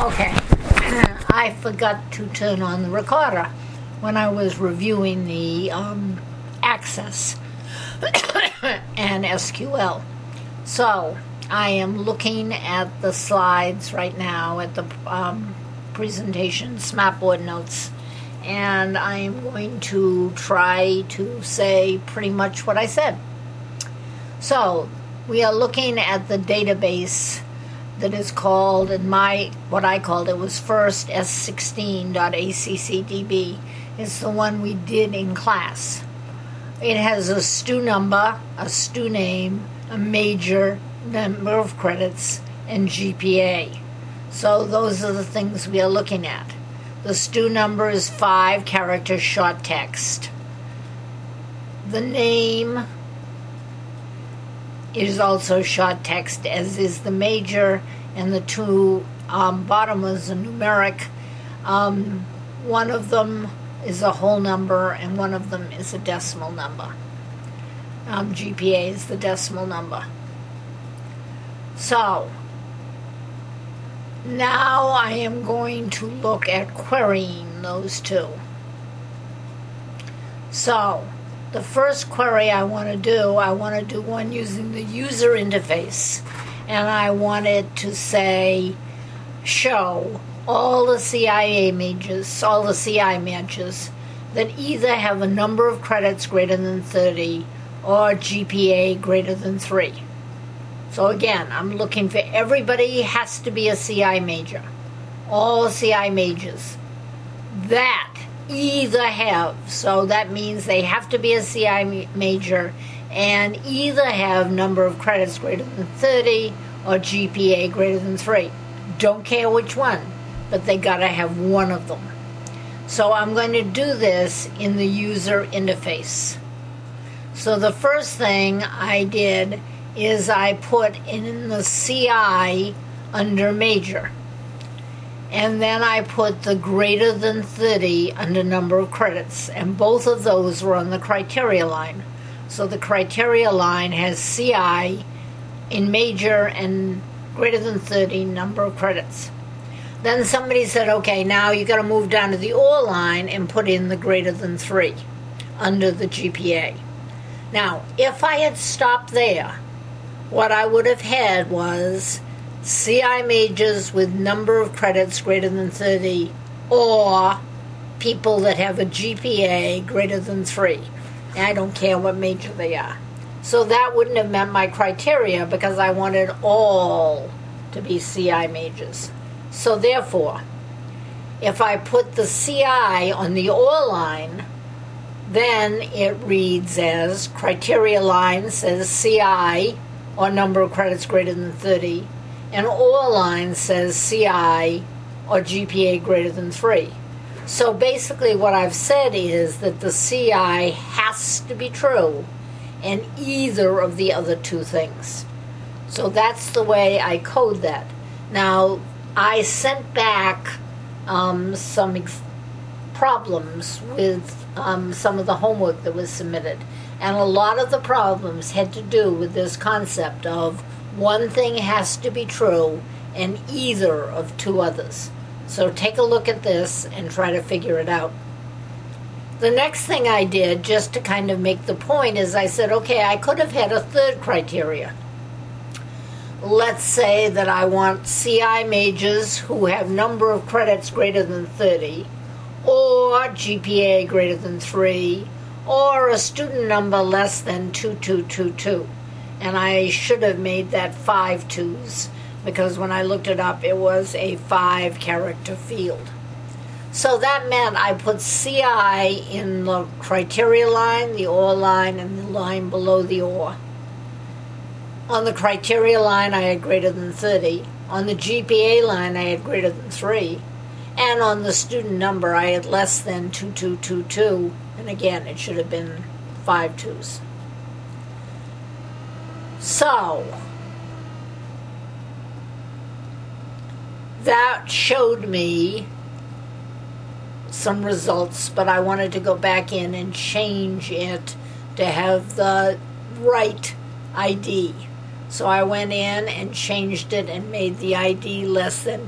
Okay. I forgot to turn on the recorder when I was reviewing the Access and SQL. So I am looking at the slides right now at the presentation, Smartboard notes, and I'm going to try to say pretty much what I said. So we are looking at the database that is called, what I called it was first S16.ACCDB. It's the one we did in class. It has a STU number, a STU name, a major, number of credits, and GPA. So those are the things we are looking at. The STU number is 5-character short text. The name is also short text, as is the major, and the two bottom is a numeric. One of them is a whole number, and one of them is a decimal number. GPA is the decimal number. So, now I am going to look at querying those two. So, the first query I want to do one using the user interface. And I want it to say, show all the CI matches that either have a number of credits greater than 30 or GPA greater than 3. So again, I'm looking for everybody has to be a CI major. All CI majors that either have, so that means they have to be a CI major and either have number of credits greater than 30 or GPA greater than 3. Don't care which one, but they gotta have one of them. So I'm going to do this in the user interface. So the first thing I did is I put in the CI under major. And then I put the greater than 30 under number of credits. And both of those were on the criteria line. So the criteria line has CI in major and greater than 30 number of credits. Then somebody said, okay, now you got to move down to the OR line and put in the greater than 3 under the GPA. Now, if I had stopped there, what I would have had was CI majors with number of credits greater than 30 or people that have a GPA greater than 3. And I don't care what major they are. So that wouldn't have met my criteria because I wanted all to be CI majors. So therefore, if I put the CI on the OR line, then it reads as criteria line says CI or number of credits greater than 30, and OR line says CI or GPA greater than 3. So basically what I've said is that the CI has to be true in either of the other two things. So that's the way I code that. Now, I sent back some problems with some of the homework that was submitted. And a lot of the problems had to do with this concept of one thing has to be true in either of two others. So take a look at this and try to figure it out. The next thing I did, just to kind of make the point, is I said, okay, I could have had a third criteria. Let's say that I want CI majors who have number of credits greater than 30, or GPA greater than 3, or a student number less than 2222. And I should have made that 5 twos, because when I looked it up, it was a 5-character field. So that meant I put CI in the criteria line, the OR line, and the line below the OR. On the criteria line, I had greater than 30. On the GPA line, I had greater than 3. And on the student number, I had less than 2222. And again, it should have been 5 twos. So, that showed me some results, but I wanted to go back in and change it to have the right ID. So I went in and changed it and made the ID less than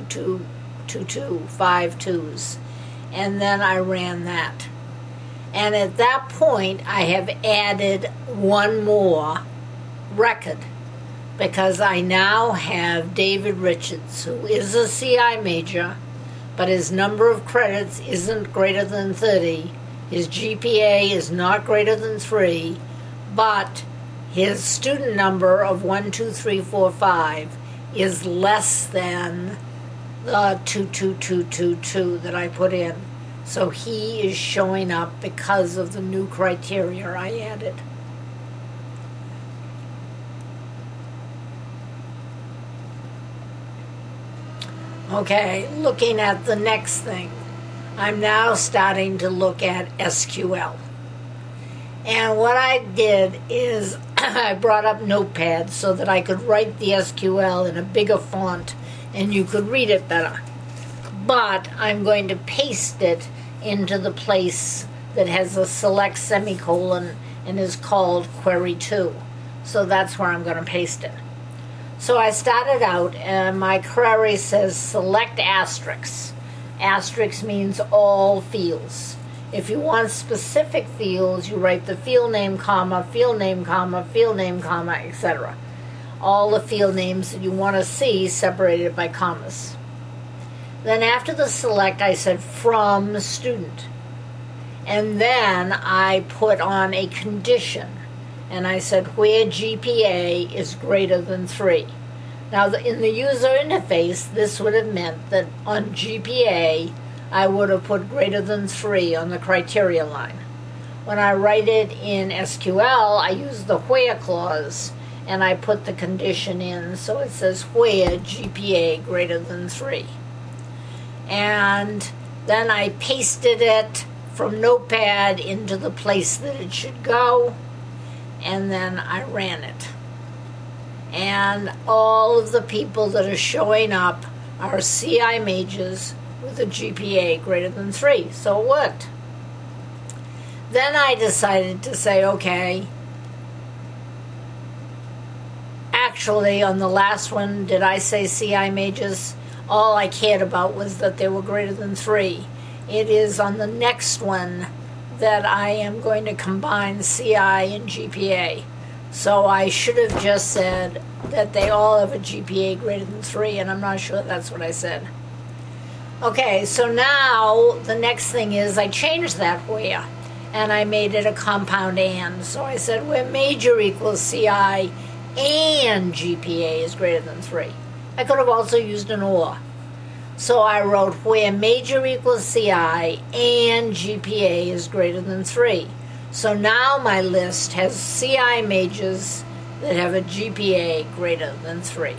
225252, and then I ran that. And at that point, I have added one more record, because I now have David Richards, who is a CI major, but his number of credits isn't greater than 30. His GPA is not greater than 3, but his student number of 1, 2, 3, 4, 5 is less than the 22222 that I put in. So he is showing up because of the new criteria I added. Okay, looking at the next thing. I'm now starting to look at SQL. And what I did is I brought up Notepad so that I could write the SQL in a bigger font and you could read it better. But I'm going to paste it into the place that has a select semicolon and is called Query 2. So that's where I'm going to paste it. So I started out and my query says select asterisk. Asterisk means all fields. If you want specific fields, you write the field name, comma, field name, comma, field name, comma, etc. All the field names that you want to see separated by commas. Then after the select, I said from student. And then I put on a condition. And I said where GPA is greater than 3. Now in the user interface, this would have meant that on GPA, I would have put greater than 3 on the criteria line. When I write it in SQL, I use the where clause, and I put the condition in, so it says where GPA greater than 3. And then I pasted it from Notepad into the place that it should go, and then I ran it. And all of the people that are showing up are CI majors with a GPA greater than 3, so it worked. Then I decided to say, okay, actually on the last one, did I say CI majors? All I cared about was that they were greater than 3. It is on the next one that I am going to combine CI and GPA. So I should have just said that they all have a GPA greater than 3, and I'm not sure that's what I said. Okay, so now the next thing is I changed that where, and I made it a compound and. So I said where major equals CI and GPA is greater than 3. I could have also used an or. So I wrote where major equals CI and GPA is greater than 3. So now my list has CI majors that have a GPA greater than 3.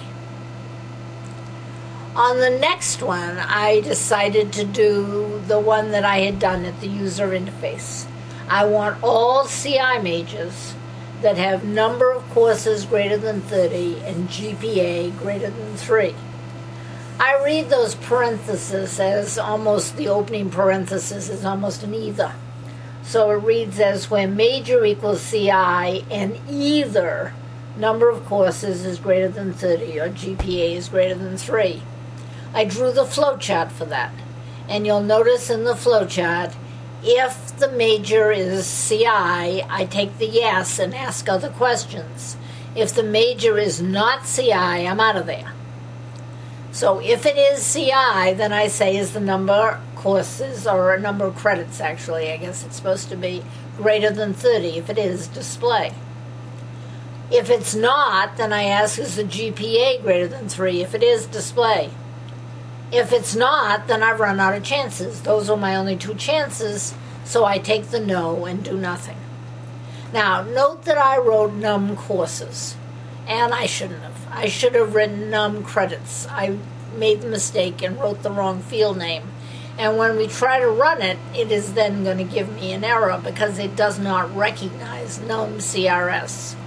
On the next one, I decided to do the one that I had done at the user interface. I want all CI majors that have number of courses greater than 30 and GPA greater than 3. I read those parentheses as almost the opening parenthesis is almost an either. So it reads as where major equals CI and either number of courses is greater than 30 or GPA is greater than 3. I drew the flowchart for that. And you'll notice in the flowchart, if the major is CI, I take the yes and ask other questions. If the major is not CI, I'm out of there. So if it is CI, then I say is the number of courses, or a number of credits actually, I guess it's supposed to be, greater than 30. If it is, display. If it's not, then I ask is the GPA greater than 3. If it is, display. If it's not, then I've run out of chances. Those are my only 2 chances, so I take the no and do nothing. Now, note that I wrote num courses, and I shouldn't have. I should have written num credits. I made the mistake and wrote the wrong field name. And when we try to run it, it is then going to give me an error because it does not recognize num CRS.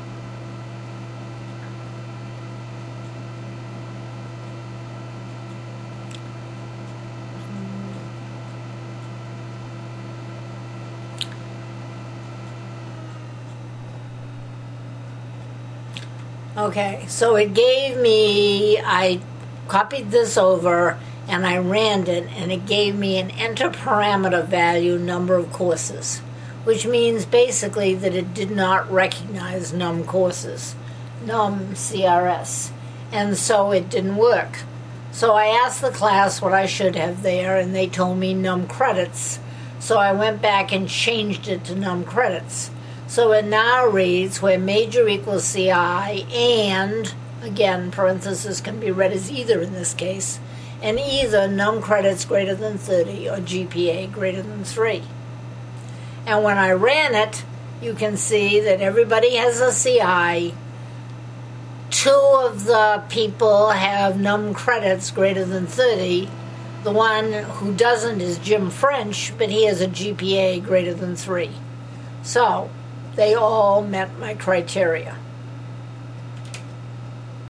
Okay, so it gave me, I copied this over and I ran it, and it gave me an enter parameter value number of courses, which means basically that it did not recognize num courses, num CRS, and so it didn't work. So I asked the class what I should have there, and they told me num credits. So I went back and changed it to num credits. So it now reads where major equals CI and, again, parentheses can be read as either in this case, and either num credits greater than 30 or GPA greater than 3. And when I ran it, you can see that everybody has a CI. 2 of the people have num credits greater than 30. The one who doesn't is Jim French, but he has a GPA greater than 3. So they all met my criteria.